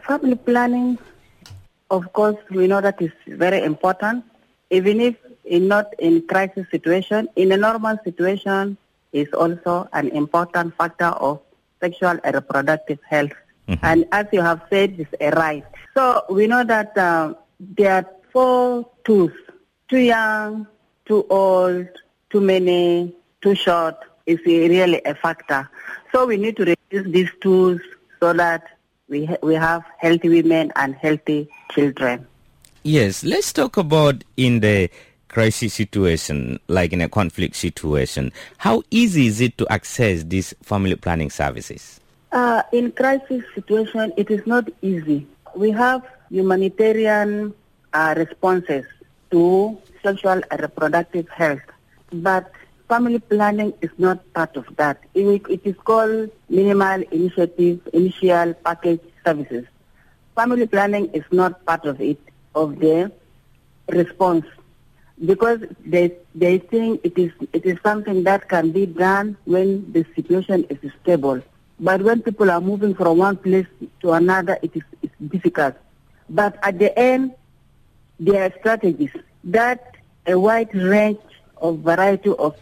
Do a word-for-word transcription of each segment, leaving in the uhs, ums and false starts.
family planning, of course, we know that is very important. Even if in not in crisis situation, in a normal situation, is also an important factor of sexual and reproductive health. Mm-hmm. And as you have said, it's a right. So we know that uh, there are four tools: too young, too old, too many, too short. Is really a factor. So we need to reduce these tools so that we ha- we have healthy women and healthy children. Yes, let's talk about in the crisis situation, like in a conflict situation. How easy is it to access these family planning services? Uh, in crisis situation, it is not easy. We have humanitarian uh, responses to sexual and reproductive health, but family planning is not part of that. It, it is called minimal initiative, initial package services. Family planning is not part of it, of the response, because they they think it is it is something that can be done when the situation is stable. But when people are moving from one place to another, it is it's difficult. But at the end, there are strategies that a wide range of variety of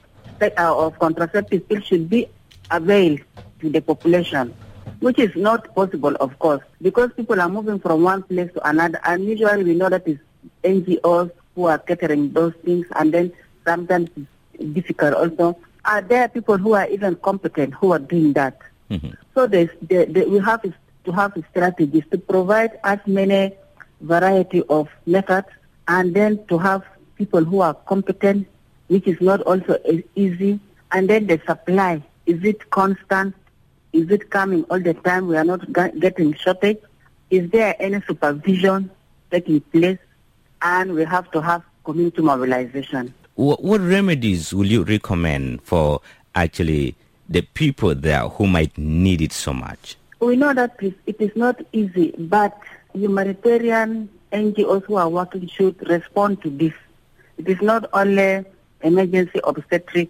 of contraceptive pills should be availed to the population, which is not possible, of course, because people are moving from one place to another, and usually we know that it's N G Os who are catering those things, and then sometimes it's difficult also. Are there people who are even competent who are doing that? Mm-hmm. So there's, there, there, we have to have strategies to provide as many variety of methods, and then to have people who are competent, which is not also easy. And then the supply, is it constant? Is it coming all the time? We are not getting shortage. Is there any supervision taking place? And we have to have community mobilization. What, what remedies will you recommend for actually the people there who might need it so much? We know that it is not easy, but humanitarian N G Os who are working should respond to this. It is not only emergency obstetric,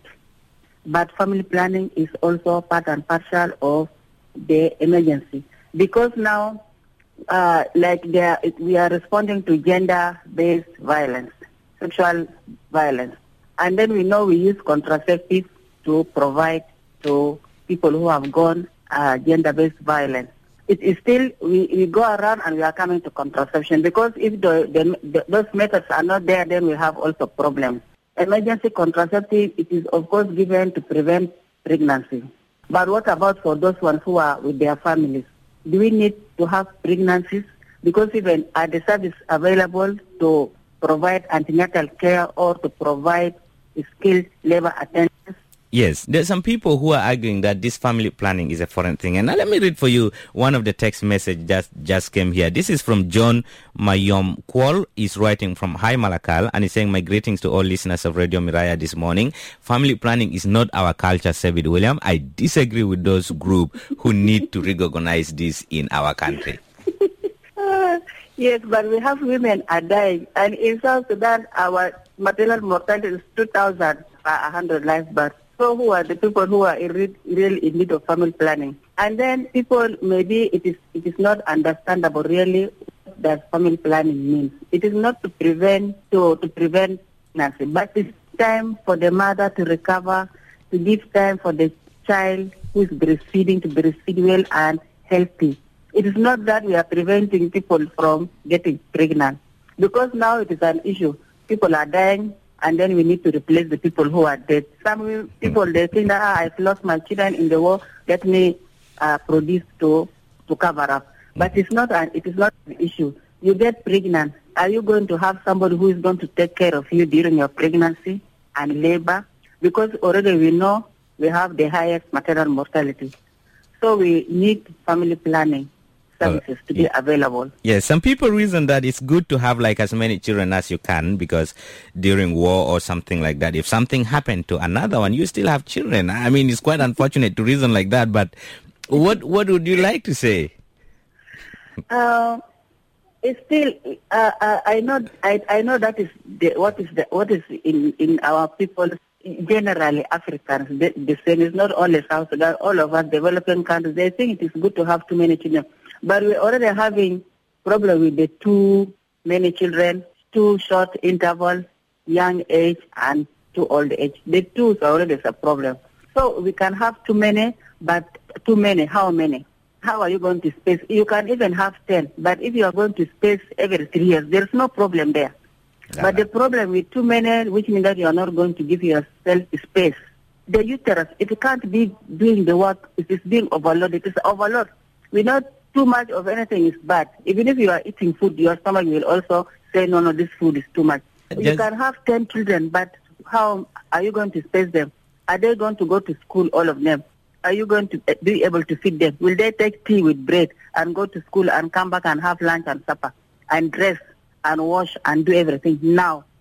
but family planning is also part and parcel of the emergency. Because now, uh, like there, we are responding to gender-based violence, sexual violence. And then we know we use contraceptives to provide to people who have gone uh, gender-based violence. It is still, we, we go around and we are coming to contraception, because if the, the, the, those methods are not there, then we have also problems. Emergency contraceptive, it is of course given to prevent pregnancy. But what about for those ones who are with their families? Do we need to have pregnancies? Because even are the service available to provide antenatal care or to provide skilled labor attendance? Yes, there's some people who are arguing that this family planning is a foreign thing. And now let me read for you one of the text messages that just came here. This is from John Mayom Kwol. He's writing from High Malakal, and he's saying, my greetings to all listeners of Radio Miraya this morning. Family planning is not our culture, David William. I disagree with those groups who need to recognize this in our country. uh, yes, but we have women are dying. And in South Sudan, our maternal mortality is two thousand one hundred live births. So who are the people who are in re- really in need of family planning? And then people, maybe it is it is not understandable really what does family planning means. It is not to prevent to, to prevent pregnancy, but it's time for the mother to recover, to give time for the child who is breastfeeding to breastfeed well and healthy. It is not that we are preventing people from getting pregnant, because now it is an issue. People are dying, and then we need to replace the people who are dead. Some people, they think that ah, I've lost my children in the war, let me uh, produce to to cover up. But it's not an, it is not an issue. You get pregnant. Are you going to have somebody who is going to take care of you during your pregnancy and labor? Because already we know we have the highest maternal mortality. So we need family planning services to be yeah. available. Yes, some people reason that it's good to have like as many children as you can, because during war or something like that, if something happened to another one, you still have children. I mean, it's quite unfortunate to reason like that, but what what would you like to say? Uh, it's still, uh, uh, I know, I, I know that is the, what is the, what is in, in our people, generally Africans, the, the same is not only South Sudan, all of us developing countries, they think it is good to have too many children. But we're already having problem with the too many children, too short interval, young age, and too old age. The two is already a problem. So we can have too many, but too many, how many? How are you going to space? You can even have ten, but if you are going to space every three years, there's no problem there. Yeah. But the problem with too many, which means that you are not going to give yourself space. The uterus, if you can't be doing the work, it is being overloaded. It is overload. We know too much of anything is bad. Even if you are eating food, your stomach will also say, no, no, this food is too much. Just you can have ten children, but how are you going to space them? Are they going to go to school, all of them? Are you going to be able to feed them? Will they take tea with bread and go to school and come back and have lunch and supper and dress and wash and do everything? Now,